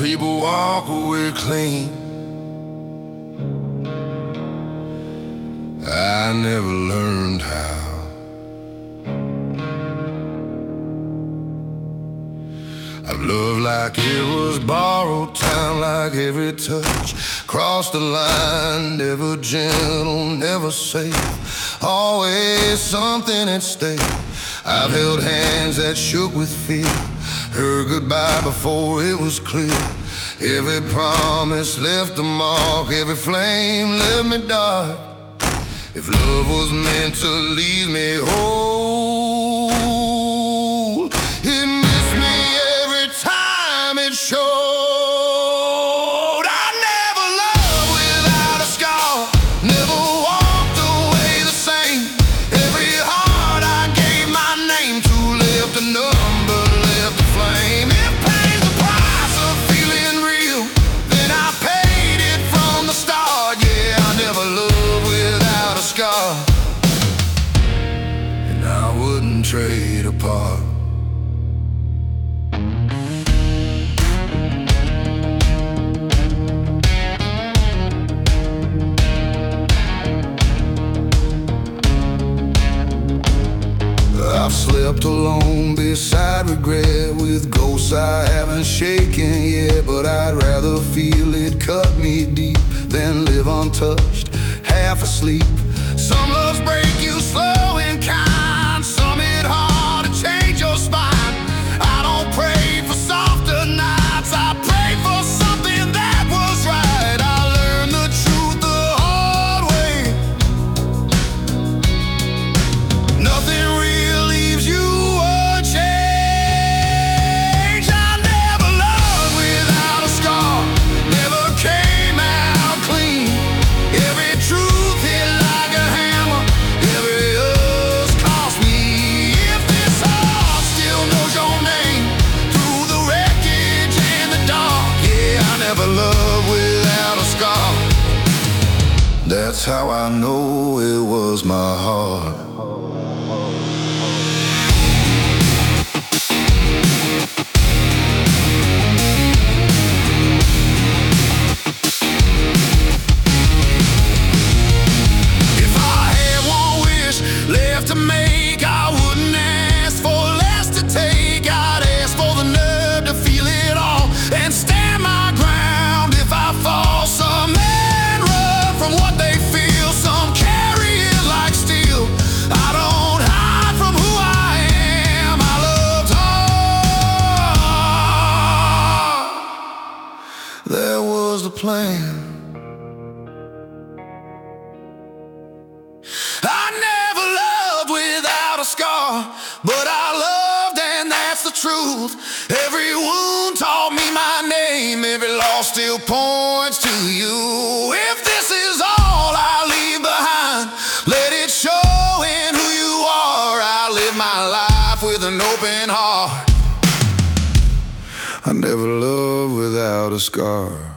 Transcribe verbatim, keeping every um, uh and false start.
people walk away clean. I never learned how. I love like it was borrowed time, like every touch crossed the line. Never gentle, never safe, always something at stake. I've held hands that shook with fear, heard goodbye before it was clear. Every promise left a mark, every flame left me dark. If love was meant to leave me whole, it missed me every time it showed. I never loved without a scar, never walked away the same. Every heart I gave my name to left a number, left a flame. If pain's the price of feeling real, then I paid it from the start. Yeah, I never loved without a scar, and I wouldn't trade apart. I've slept alone beside regret, with ghosts I haven't shaken yet. But I'd rather feel it cut me deep than live untouched, half asleep. Some loves break you slow and kind, some hit hard to change your spine. I don't pray for softer nights, I pray for something that was right. I learned the truth the hard way. Nothing real leaves you unchanged. I never loved without a scar, never came out clean. Every truth hit like a hammer, every us cost me. If this heart still knows your name through the wreckage and the dark, yeah, I never loved without a scar. That's how I know it was my heart. Left to make, I wouldn't ask for less to take. I'd ask for the nerve to feel it all and stand my ground. If I fall, some men run from what they feel, some carry it like steel. I don't hide from who I am, I loved hard. There was the plan. I never loved without a scar, but I loved, and that's the truth. Every wound taught me my name, every loss still points to you. If this is all I leave behind, let it show in who you are. I live my life with an open heart. I never loved without a scar.